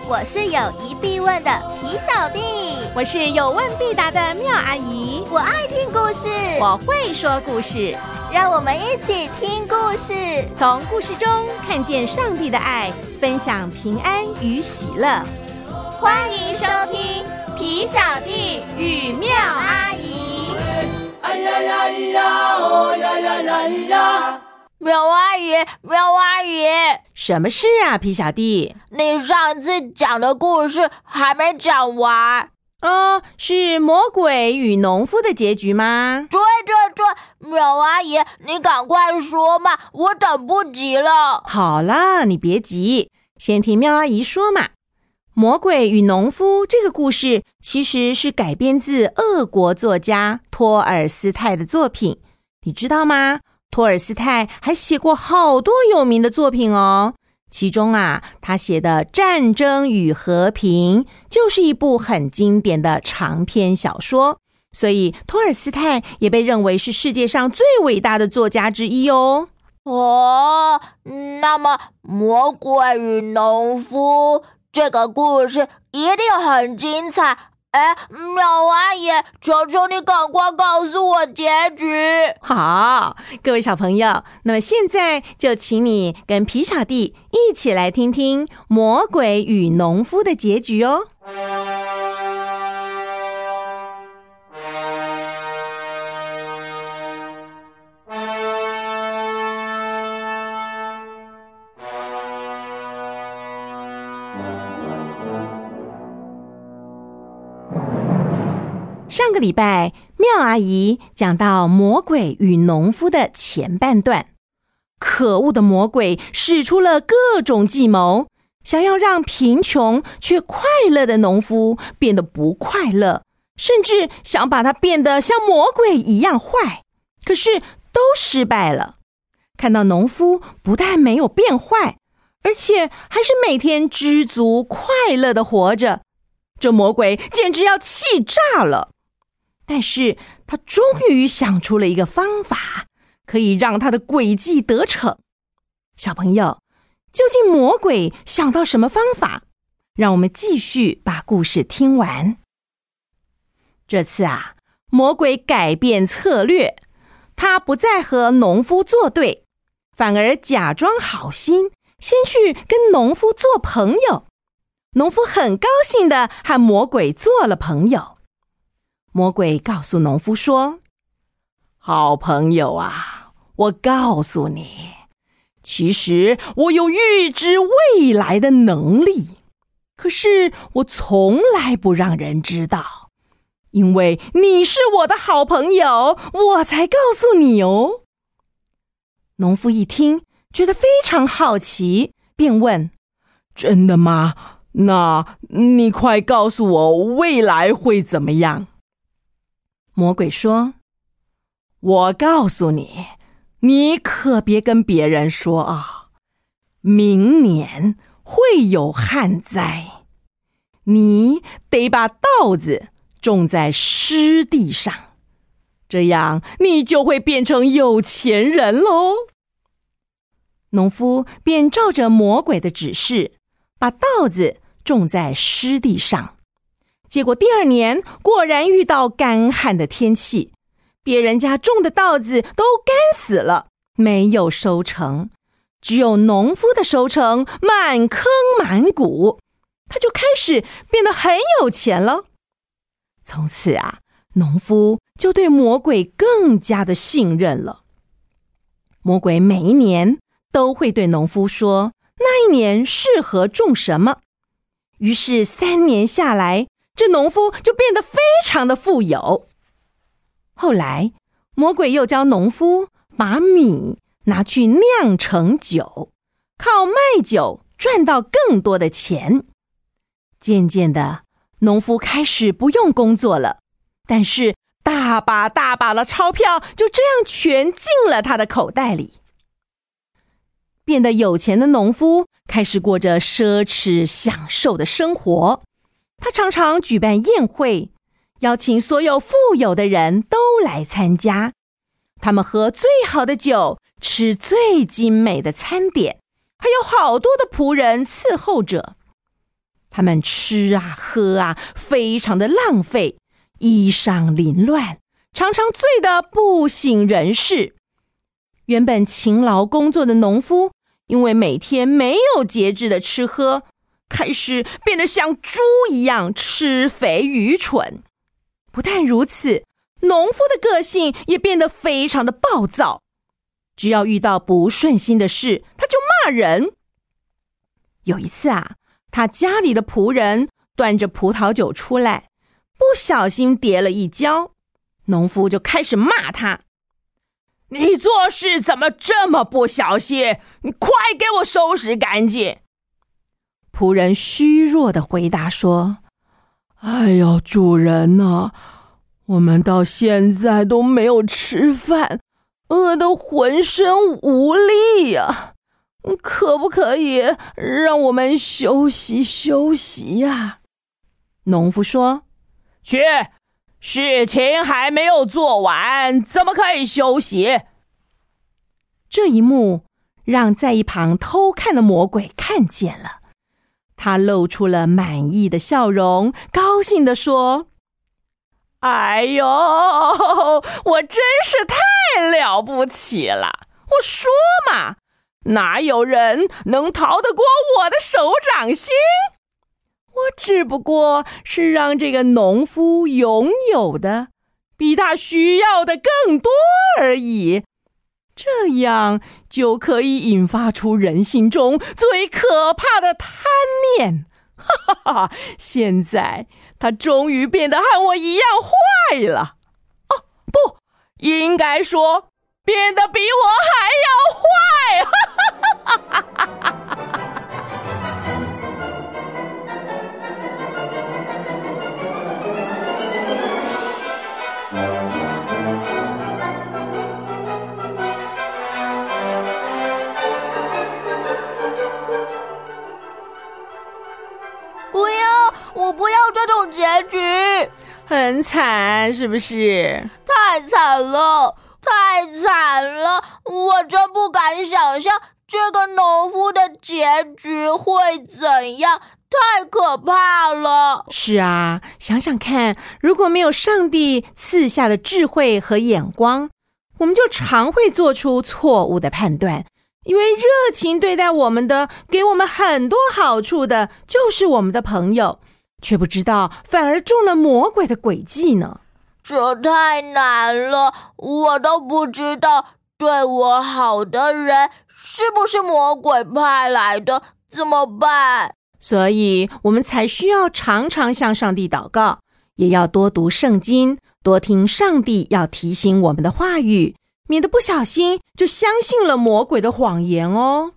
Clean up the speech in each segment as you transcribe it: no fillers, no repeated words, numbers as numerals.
我是有疑必问的皮小弟， 我是有问必答的妙阿姨， 我爱听故事， 我会说故事， 让我们一起听故事， 从故事中看见上帝的爱，分享平安与喜乐。 欢迎收听皮小弟与妙阿姨。 哎呀呀呀，哦呀呀呀呀！ 妙阿姨，妙阿姨， 什么事啊，皮小弟？ 你上次讲的故事还没讲完。 是魔鬼与农夫的结局吗？ 对，妙阿姨，你赶快说嘛，我等不及了。 好啦，你别急，先听妙阿姨说嘛。魔鬼与农夫这个故事其实是改编自俄国作家托尔斯泰的作品，你知道吗？托尔斯泰还写过好多有名的作品哦，其中他写的《战争与和平》就是一部很经典的长篇小说，所以托尔斯泰也被认为是世界上最伟大的作家之一哦。 那么魔鬼与农夫这个故事一定很精彩。妙阿姨，求求你赶快告诉我结局。 好，各位小朋友，那么现在就请你跟皮小弟一起来听听魔鬼与农夫的结局哦。上个礼拜，妙阿姨讲到魔鬼与农夫的前半段。可恶的魔鬼使出了各种计谋，想要让贫穷却快乐的农夫变得不快乐，甚至想把他变得像魔鬼一样坏。可是都失败了。看到农夫不但没有变坏，而且还是每天知足快乐的活着，这魔鬼简直要气炸了。但是他终于想出了一个方法，可以让他的诡计得逞。小朋友，究竟魔鬼想到什么方法？让我们继续把故事听完。这次魔鬼改变策略，他不再和农夫作对，反而假装好心，先去跟农夫做朋友。农夫很高兴地和魔鬼做了朋友。魔鬼告诉农夫说：好朋友我告诉你，其实我有预知未来的能力，可是我从来不让人知道，因为你是我的好朋友，我才告诉你哦。农夫一听，觉得非常好奇，便问：真的吗？那你快告诉我未来会怎么样？魔鬼说：我告诉你，你可别跟别人说明年会有旱灾，你得把稻子种在湿地上，这样你就会变成有钱人咯。农夫便照着魔鬼的指示，把稻子种在湿地上。结果第二年果然遇到干旱的天气，别人家种的稻子都干死了，没有收成，只有农夫的收成满坑满谷，他就开始变得很有钱了。从此农夫就对魔鬼更加的信任了。魔鬼每一年都会对农夫说那一年适合种什么，于是3年下来，这农夫就变得非常的富有。后来，魔鬼又教农夫把米拿去酿成酒，靠卖酒赚到更多的钱。渐渐的，农夫开始不用工作了，但是大把大把的钞票就这样全进了他的口袋里。变得有钱的农夫开始过着奢侈享受的生活，他常常举办宴会，邀请所有富有的人都来参加。他们喝最好的酒，吃最精美的餐点，还有好多的仆人伺候着。 他们吃啊喝啊，非常的浪费，衣裳凌乱，常常醉得不省人事。原本勤劳工作的农夫，因为每天没有节制的吃喝，开始变得像猪一样吃肥愚蠢。不但如此，农夫的个性也变得非常的暴躁，只要遇到不顺心的事，他就骂人。有一次啊，他家里的仆人端着葡萄酒出来，不小心跌了一跤，农夫就开始骂他：你做事怎么这么不小心？你快给我收拾干净！仆人虚弱地回答说：哎呀，主人啊，我们到现在都没有吃饭，饿得浑身无力呀，可不可以让我们休息休息呀？农夫说：去，事情还没有做完，怎么可以休息？这一幕让在一旁偷看的魔鬼看见了，他露出了满意的笑容，高兴地说：哎呦，我真是太了不起了！我说嘛，哪有人能逃得过我的手掌心？我只不过是让这个农夫拥有的比他需要的更多而已，这样就可以引发出人心中最可怕的贪念。哈哈哈！现在他终于变得和我一样坏了。哦，不，应该说变得比我还要坏。哈哈哈哈哈！ 我不要这种结局， 很惨是不是？ 太惨了，太惨了！我真不敢想象这个农夫的结局会怎样，太可怕了。 是啊，想想看，如果没有上帝赐下的智慧和眼光，我们就常会做出错误的判断。因为热情对待我们的，给我们很多好处的，就是我们的朋友，却不知道反而中了魔鬼的诡计呢。 这太难了，我都不知道对我好的人是不是魔鬼派来的，怎么办？ 所以我们才需要常常向上帝祷告，也要多读圣经，多听上帝要提醒我们的话语，免得不小心就相信了魔鬼的谎言哦。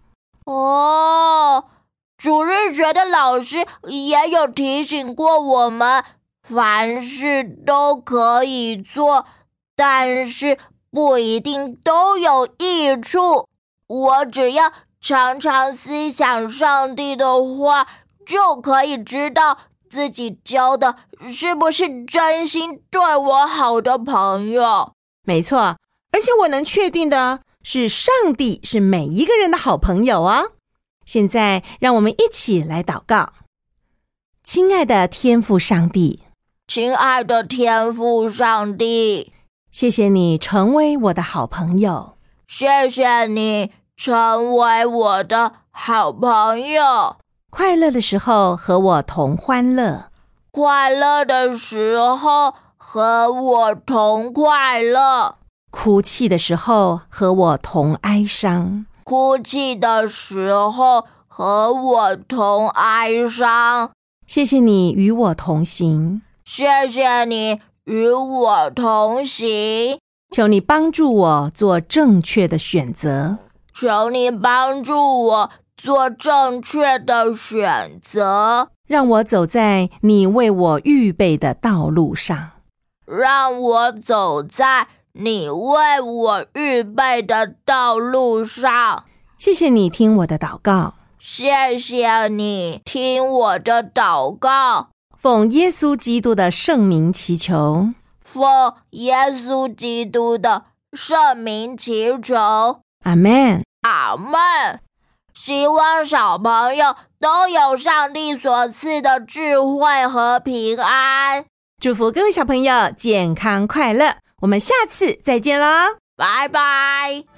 主日学的老师也有提醒过我们，凡事都可以做，但是不一定都有益处。我只要常常思想上帝的话，就可以知道自己交的是不是真心对我好的朋友。 没错，而且我能确定的是，上帝是每一个人的好朋友哦。现在让我们一起来祷告。亲爱的天父上帝， 亲爱的天父上帝， 谢谢你成为我的好朋友， 谢谢你成为我的好朋友。 快乐的时候和我同欢乐， 快乐的时候和我同快乐， 哭泣的时候和我同哀伤， 哭泣的时候和我同哀伤。 谢谢你与我同行， 谢谢你与我同行。 求你帮助我做正确的选择， 求你帮助我做正确的选择， 让我走在你为我预备的道路上， 让我走在你为我预备的道路上。 谢谢你听我的祷告， 谢谢你听我的祷告， 奉耶稣基督的圣名祈求， 奉耶稣基督的圣名祈求， 阿们。 阿们。 希望小朋友都有上帝所赐的智慧和平安。 祝福各位小朋友健康快乐，我们下次再见咯， 拜拜。